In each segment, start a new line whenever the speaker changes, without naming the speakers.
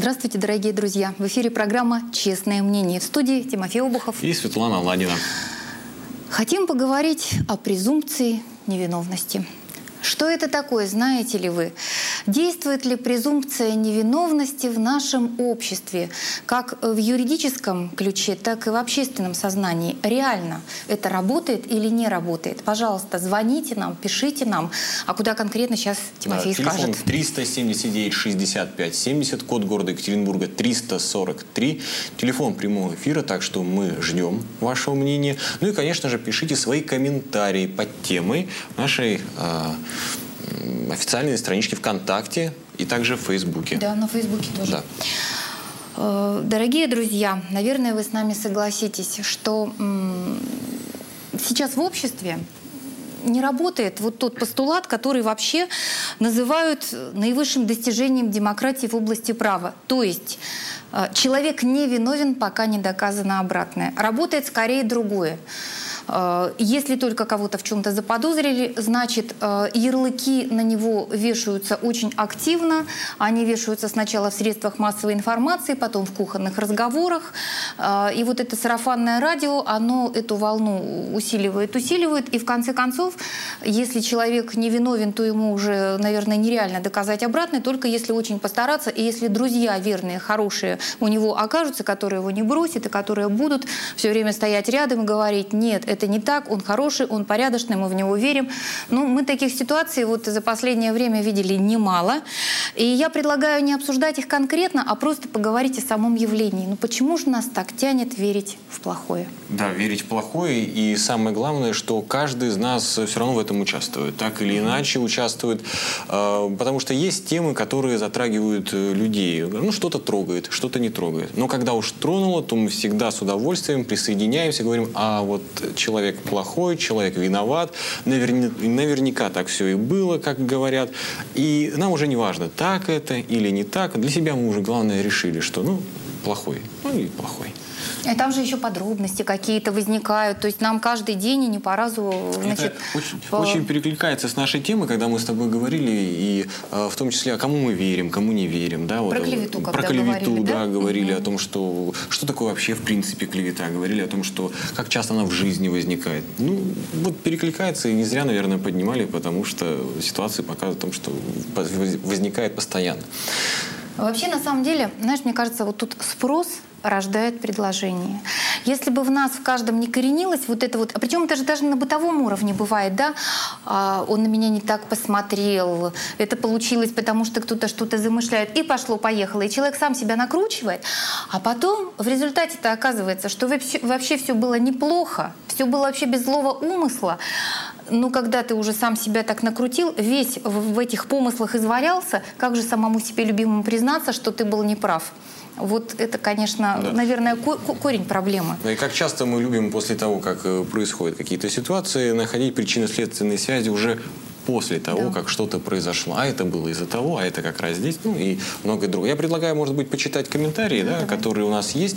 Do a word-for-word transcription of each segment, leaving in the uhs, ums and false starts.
Здравствуйте, дорогие друзья! В эфире программа «Честное мнение». В студии Тимофей Обухов
и Светлана Ладина.
Хотим поговорить о презумпции невиновности. Что это такое, знаете ли вы? Действует ли презумпция невиновности в нашем обществе, как в юридическом ключе, так и в общественном сознании? Реально это работает или не работает? Пожалуйста, звоните нам, пишите нам. А куда конкретно сейчас Тимофей
да,
скажет?
Телефон триста семьдесят девять шестьдесят пять семьдесят, код города Екатеринбурга триста сорок три. Телефон прямого эфира, так что мы ждем вашего мнения. Ну и, конечно же, пишите свои комментарии под темой нашей э, официальной странички ВКонтакте и также в Фейсбуке.
Да, на Фейсбуке тоже. Да. Дорогие друзья, наверное, вы с нами согласитесь, что сейчас в обществе не работает вот тот постулат, который вообще называют наивысшим достижением демократии в области права. То есть человек не виновен, пока не доказано обратное. Работает скорее другое. Если только кого-то в чем-то заподозрили, значит, ярлыки на него вешаются очень активно. Они вешаются сначала в средствах массовой информации, потом в кухонных разговорах. И вот это сарафанное радио, оно эту волну усиливает, усиливает. И в конце концов, если человек не виновен, то ему уже, наверное, нереально доказать обратное, только если очень постараться. И если друзья верные, хорошие у него окажутся, которые его не бросят и которые будут все время стоять рядом и говорить: нет, это не так, он хороший, он порядочный, мы в него верим. Ну, мы таких ситуаций вот за последнее время видели немало. И я предлагаю не обсуждать их конкретно, а просто поговорить о самом явлении. Ну, почему же нас так тянет верить в плохое?
Да, верить в плохое. И самое главное, что каждый из нас все равно в этом участвует. Так или иначе участвует. Потому что есть темы, которые затрагивают людей. Ну, что-то трогает, что-то не трогает. Но когда уж тронуло, то мы всегда с удовольствием присоединяемся, говорим: а вот человек плохой, человек виноват, наверня, наверняка так все и было, как говорят. И нам уже не важно, так это или не так. Для себя мы уже, главное, решили, что ну, плохой, ну и плохой.
И там же еще подробности какие-то возникают. То есть нам каждый день и не по разу... Значит,
это очень,
по...
очень перекликается с нашей темой, когда мы с тобой говорили, и э, в том числе, а кому мы верим, кому не верим. Да,
про
вот,
клевету,
про
когда
клевету,
говорили,
да,
да?
говорили
угу.
о том, что, что такое вообще в принципе клевета, говорили о том, что как часто она в жизни возникает. Ну, вот перекликается, и не зря, наверное, поднимали, потому что ситуации показывают о том, что возникает постоянно.
Вообще, на самом деле, знаешь, мне кажется, вот тут спрос рождает предложение. Если бы в нас в каждом не коренилось вот это вот, а причем это же даже на бытовом уровне бывает, да, а, он на меня не так посмотрел, это получилось, потому что кто-то что-то замышляет, и пошло-поехало, и человек сам себя накручивает, а потом в результате-то оказывается, что вообще, вообще все было неплохо, все было вообще без злого умысла. Ну, когда ты уже сам себя так накрутил, весь в, в этих помыслах извалялся, как же самому себе любимому признаться, что ты был неправ? Вот это, конечно, да. наверное, ко корень проблемы.
Ну и как часто мы любим после того, как происходят какие-то ситуации, находить причинно-следственные связи уже после того, да. как что-то произошло. А это было из-за того, а это как раз здесь, ну и многое другое. Я предлагаю, может быть, почитать комментарии, да, да, которые у нас есть.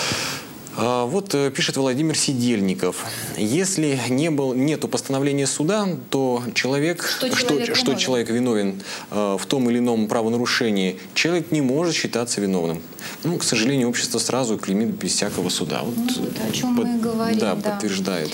Вот пишет Владимир Сидельников. Если не был, нету постановления суда, то человек,
что
что,
человек,
что человек виновен э, в том или ином правонарушении, человек не может считаться виновным. Ну, к сожалению, общество сразу клеймит без всякого суда. Вот,
ну, вот о чем
под,
мы и говорим.
Да,
да.
подтверждает.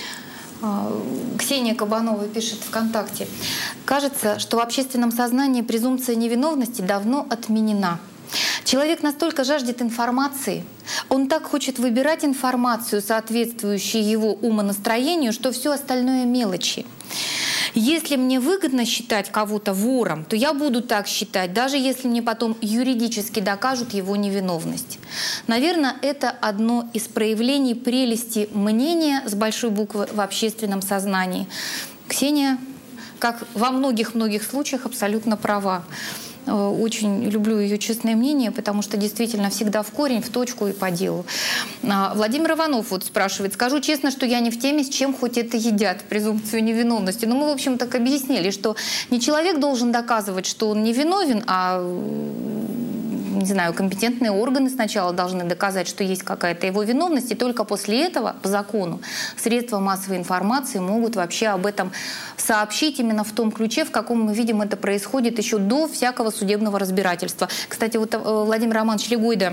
Ксения Кабанова пишет ВКонтакте. Кажется, что в общественном сознании презумпция невиновности давно отменена. Человек настолько жаждет информации, он так хочет выбирать информацию, соответствующую его умонастроению, что все остальное мелочи. Если мне выгодно считать кого-то вором, то я буду так считать, даже если мне потом юридически докажут его невиновность. Наверное, это одно из проявлений прелести мнения с большой буквы в общественном сознании. Ксения, как во многих-многих случаях, абсолютно права. Очень люблю ее честное мнение, потому что действительно всегда в корень, в точку и по делу. Владимир Иванов вот спрашивает: скажу честно, что я не в теме, с чем хоть это едят, презумпцию невиновности. Но мы, в общем, так объяснили, что не человек должен доказывать, что он невиновен, а не знаю, компетентные органы сначала должны доказать, что есть какая-то его виновность, и только после этого, по закону, средства массовой информации могут вообще об этом сообщить именно в том ключе, в каком мы видим это происходит еще до всякого судебного разбирательства. Кстати, вот Владимир Романович Легойда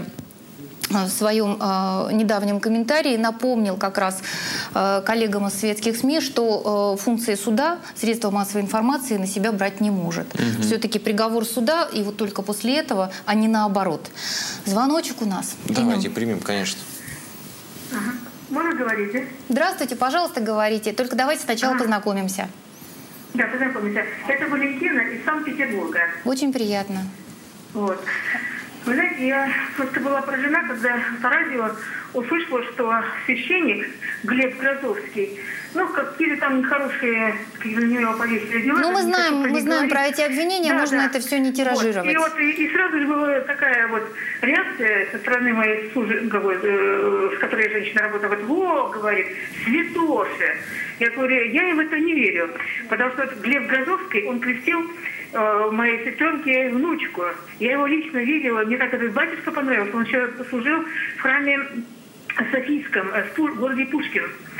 в своем э, недавнем комментарии напомнил как раз э, коллегам из светских СМИ, что э, функции суда средства массовой информации на себя брать не может. Угу. Все-таки приговор суда, и вот только после этого, а не наоборот. Звоночек у нас.
Давайте примем, конечно.
Ага. Можно говорить, да?
Здравствуйте, пожалуйста, говорите. Только давайте сначала ага. познакомимся.
Да, познакомимся. Это Валентина из Санкт-Петербурга.
Очень приятно.
Вот. Вы знаете, я просто была поражена, когда по радио услышала, что священник Глеб Грозовский, ну, какие-то там нехорошие, на него повесили дела.
Ну, мы знаем, мы знаем про эти обвинения, да, можно да. это все не тиражировать.
Вот. И, вот, и, и сразу же была такая вот реакция со стороны моей службы, с которой женщина работает, вот, во, говорит, святоша. Я говорю, я им в это не верю, потому что Глеб Грозовский, он крестил э, моей сестренке внучку. Я его лично видела, мне так этот батюшка понравился, он еще служил в храме Софийском, в городе Пушкин.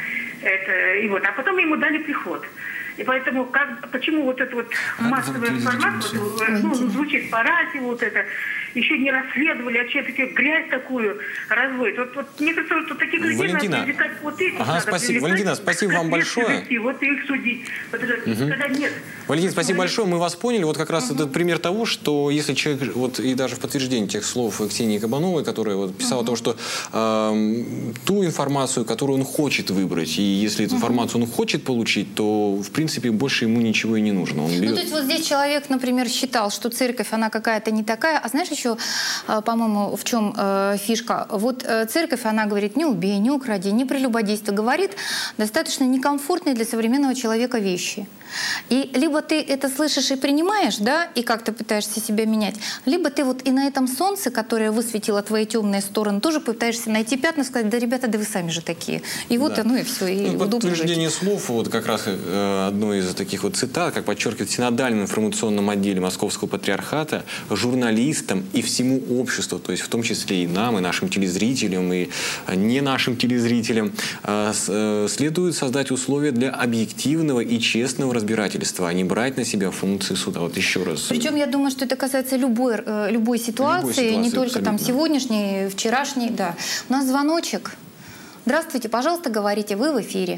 Это, и вот. А потом ему дали приход. И поэтому, как, почему вот это вот массовая информация, ну, звучит по радио, вот это, еще не расследовали, а все-таки грязь такую разводит. Вот, вот мне кажется, что таких людей
Валентина.
надо привлекать, вот этих
ага,
надо
спасибо.
привлекать,
Валентина, спасибо вам большое.
Привести, вот их судить. Вот это, угу. Когда нет.
Валентина, спасибо большое, мы вас поняли. Вот как раз угу. этот пример того, что если человек, вот и даже в подтверждение тех слов Ксении Кабановой, которая вот писала угу. о том, что э, ту информацию, которую он хочет выбрать, и если эту угу. информацию он хочет получить, то в принципе больше ему ничего и не нужно. Он берет...
Ну, то есть вот здесь человек, например, считал, что церковь, она какая-то не такая, а знаешь еще, по-моему, в чем э, фишка? Вот э, церковь, она говорит, не убей, не укради, не прелюбодействуй, говорит достаточно некомфортные для современного человека вещи. И либо ты это слышишь и принимаешь, да, и как-то пытаешься себя менять, либо ты вот и на этом солнце, которое высветило твои темные стороны, тоже пытаешься найти пятна, сказать, да, ребята, да вы сами же такие. И вот да. оно и все, и
ну, подтверждение слов, вот как раз э, одной из таких вот цитат, как подчеркивает в синодальном информационном отделе Московского патриархата, журналистам и всему обществу, то есть в том числе и нам, и нашим телезрителям, и не нашим телезрителям, э, э, следует создать условия для объективного и честного разбирательства, а не брать на себя функции суда. Вот еще раз.
Причем я думаю, что это касается любой, э, любой, ситуации, любой ситуации, не только там сегодняшней, вчерашней. Да. У нас звоночек. Здравствуйте, пожалуйста, говорите, вы в эфире.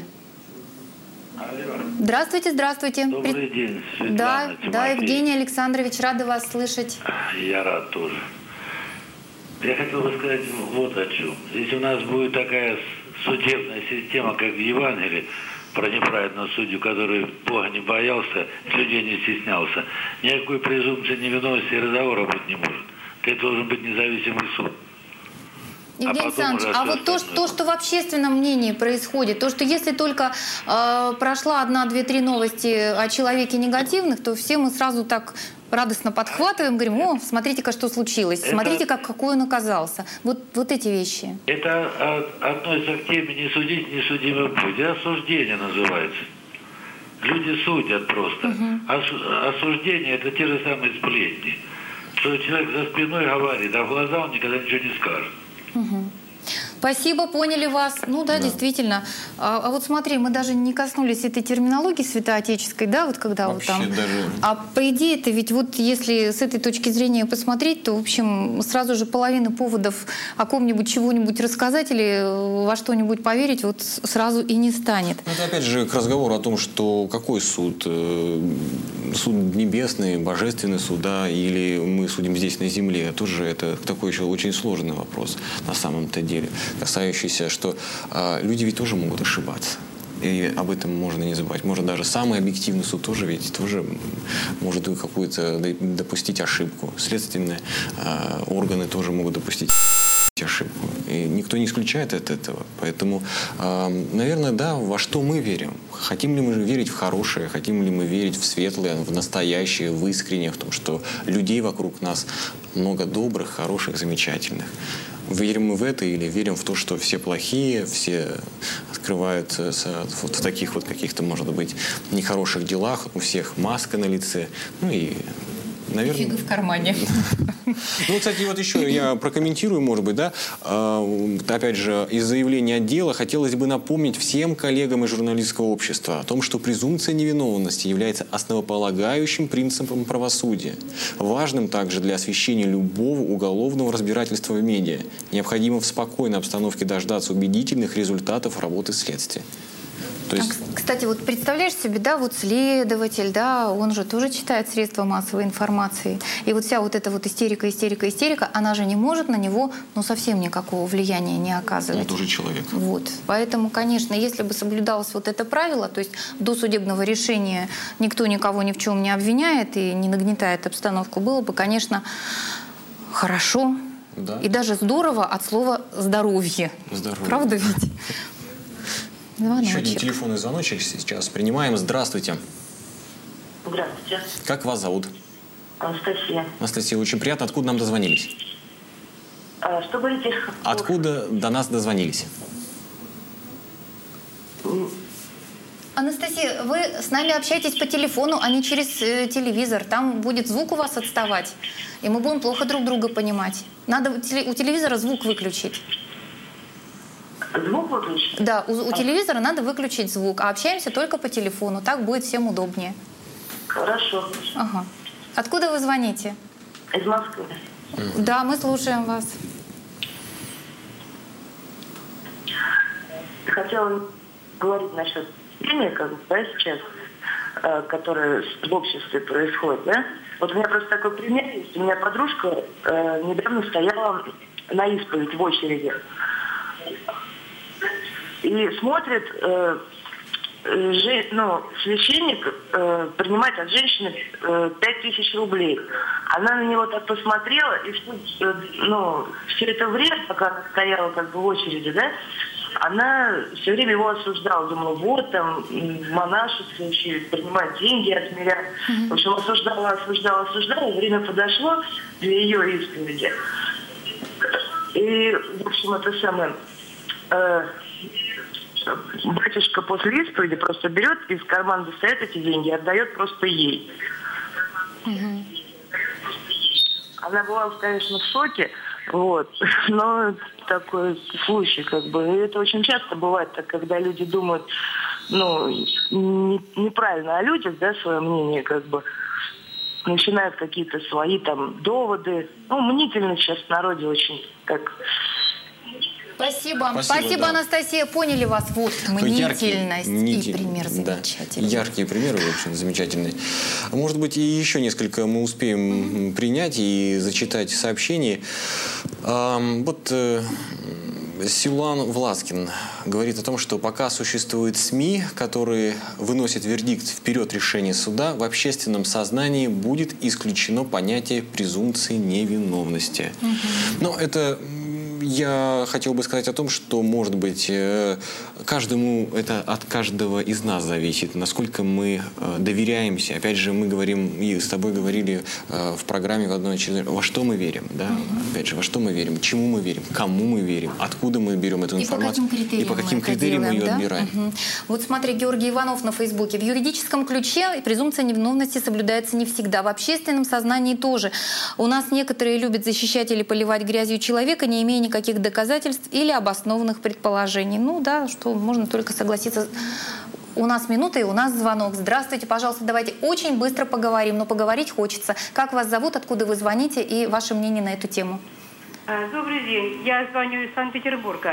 Алло.
Здравствуйте, здравствуйте.
Добрый день, Светлана,
Да,
Тимофей.
да, Евгений Александрович, рада вас слышать.
Я рад тоже. Я хотел бы сказать вот о чем. Если у нас будет такая судебная система, как в Евангелии, про неправедного судью, который Бога не боялся, людей не стеснялся, никакой презумпции невиновности и разговора быть не может. Это должен быть независимый суд.
Евгений
а
Александрович, а вот то, то, что в общественном мнении происходит, то, что если только э, прошла одна, две, три новости о человеке негативных, то все мы сразу так радостно подхватываем, говорим, о, смотрите-ка, что случилось, это, смотрите, как, какой он оказался. Вот, вот эти вещи.
Это относится к теме «не судить, не судимым быть». Это осуждение называется. Люди судят просто. Угу. Осуждение – это те же самые сплетни. Что человек за спиной говорит, а в глаза он никогда ничего не скажет.
Угу. Спасибо, поняли вас. Ну да, да. действительно. А, а вот смотри, мы даже не коснулись этой терминологии святоотеческой, да, вот когда
вообще
вот там.
Даже...
А по идее это ведь вот если с этой точки зрения посмотреть, то в общем сразу же половина поводов о ком-нибудь чего-нибудь рассказать или во что-нибудь поверить вот сразу и не станет.
Это опять же к разговору о том, что какой суд? Суд небесный, божественный суд, да, или мы судим здесь на земле? Тоже это такой еще очень сложный вопрос на самом-то деле, касающийся, что э, люди ведь тоже могут ошибаться. И об этом можно не забывать. Может, даже самый объективный суд тоже ведь тоже может какую-то допустить ошибку. Следственные э, органы тоже могут допустить ошибку. И никто не исключает от этого. Поэтому, э, наверное, да, во что мы верим? Хотим ли мы верить в хорошее? Хотим ли мы верить в светлое, в настоящее, в искреннее, в том, что людей вокруг нас много добрых, хороших, замечательных? Верим мы в это или верим в то, что все плохие, все скрываются вот в таких вот каких-то, может быть, нехороших делах, у всех маска на лице, ну и, наверное...
Фига в кармане.
Ну, кстати, вот еще я прокомментирую, может быть, да, опять же, из заявления отдела хотелось бы напомнить всем коллегам из журналистского общества о том, что презумпция невиновности является основополагающим принципом правосудия, важным также для освещения любого уголовного разбирательства в медиа. Необходимо в спокойной обстановке дождаться убедительных результатов работы следствия. То есть...
а, кстати, вот представляешь себе, да, вот следователь, да, он же тоже читает средства массовой информации. И вот вся вот эта вот истерика, истерика, истерика, она же не может на него, ну, совсем никакого влияния не оказывать.
Он тоже человек.
Вот. Поэтому, конечно, если бы соблюдалось вот это правило, то есть до судебного решения никто никого ни в чем не обвиняет и не нагнетает обстановку, было бы, конечно, хорошо. Да. И даже здорово от слова «здоровье». Здоровье. Правда ведь? Звоночек.
Еще один телефонный звоночек сейчас принимаем. Здравствуйте.
Здравствуйте.
Как вас зовут?
Анастасия.
Анастасия, очень приятно. Откуда нам дозвонились?
А, что говорите?
Откуда до нас дозвонились?
Анастасия, вы с нами общаетесь по телефону, а не через э, телевизор. Там будет звук у вас отставать, и мы будем плохо друг друга понимать. Надо у телевизора звук выключить.
Звук выключить?
Да, у, у телевизора надо выключить звук, а общаемся только по телефону. Так будет всем удобнее.
Хорошо.
Ага. Откуда вы звоните?
Из Москвы.
Да, мы слушаем вас.
Хотела говорить насчет темы, как бы, да, сейчас, э, которая в обществе происходит, да? Вот у меня просто такой пример есть. У меня подружка э, недавно стояла на исповедь в очереди. И смотрит, э, же, ну, священник э, принимает от женщины э, пять тысяч рублей. Она на него так посмотрела, и э, ну, все это время, пока она стояла как бы в очереди, да, она все время его осуждала. Думала, вот там монашествующие принимают деньги от мирян. В общем, осуждала, осуждала, осуждала. Время подошло для ее исповеди. И, в общем, это самое... Э, батюшка после исповеди просто берет, из кармана достает эти деньги и отдает просто ей.
Угу.
Она была, конечно, в шоке, вот, но такой случай, как бы, и это очень часто бывает, так, когда люди думают, ну, не, неправильно о людях, да, свое мнение, как бы, начинают какие-то свои там доводы, ну, мнительность сейчас в народе очень, как...
Спасибо. Спасибо, Спасибо да. Анастасия. Поняли вас. Вот мнительность яркий, и пример замечательный.
Да. Яркие примеры, в общем, замечательные. Может быть, и еще несколько мы успеем mm-hmm. принять и зачитать сообщений. А, вот э, Силуан Власкин говорит о том, что пока существуют СМИ, которые выносят вердикт вперед решения суда, в общественном сознании будет исключено понятие презумпции невиновности. Mm-hmm. Но это... Я хотел бы сказать о том, что, может быть, каждому, это от каждого из нас зависит, насколько мы доверяемся. Опять же, мы говорим, и с тобой говорили в программе в одной очередной, во что мы верим, да? Mm-hmm. Опять же, во что мы верим, чему мы верим, кому мы верим, откуда мы берем эту информацию
и по каким критериям,
мы,
мы ее
да?
отбираем. Угу. Вот смотри, Георгий Иванов на Фейсбуке. В юридическом ключе презумпция невиновности соблюдается не всегда, в общественном сознании тоже. У нас некоторые любят защищать или поливать грязью человека, не имея никаких доказательств или обоснованных предположений. Ну да, что можно только согласиться. У нас минута и у нас звонок. Здравствуйте, пожалуйста, давайте очень быстро поговорим, но поговорить хочется. Как вас зовут, откуда вы звоните и ваше мнение на эту тему?
Добрый день, я звоню из Санкт-Петербурга.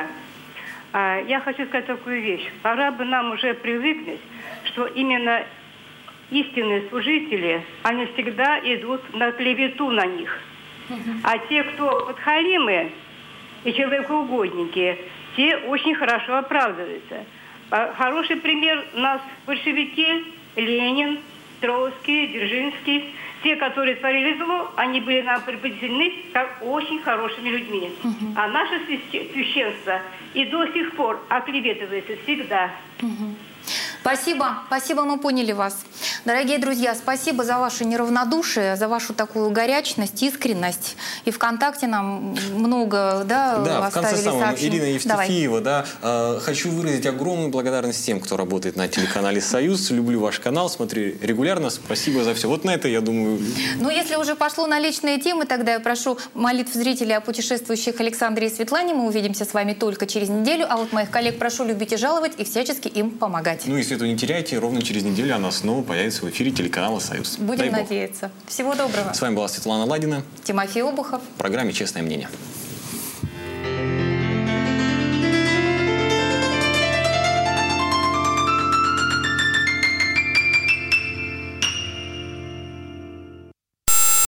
Я хочу сказать такую вещь. Пора бы нам уже привыкнуть, что именно истинные служители, они всегда идут на клевету на них. А те, кто подхалимы и человекоугодники, те очень хорошо оправдываются. Хороший пример у нас большевики, Ленин, Троцкий, Дзержинский. Те, которые творили зло, они были нам преподнесены как очень хорошими людьми. Uh-huh. А наше священство и до сих пор оклеветывается всегда.
Uh-huh. Спасибо. Спасибо, мы поняли вас. Дорогие друзья, спасибо за ваше неравнодушие, за вашу такую горячность, искренность. И ВКонтакте нам много, да,
да,
оставили
в конце самого,
сообщений.
Ирина Евстифеева, да, э, хочу выразить огромную благодарность тем, кто работает на телеканале «Союз». Люблю ваш канал, смотрю регулярно. Спасибо за все. Вот на это, я думаю...
Ну, если уже пошло на личные темы, тогда я прошу молитв зрителей о путешествующих Александре и Светлане. Мы увидимся с вами только через неделю. А вот моих коллег прошу любить и жаловать и всячески им помогать.
Ну и Свету не теряйте. Ровно через неделю она снова появится в эфире телеканала «Союз».
Будем надеяться. Всего доброго.
С вами была Светлана Ладина.
Тимофей Обухов.
В программе «Честное мнение».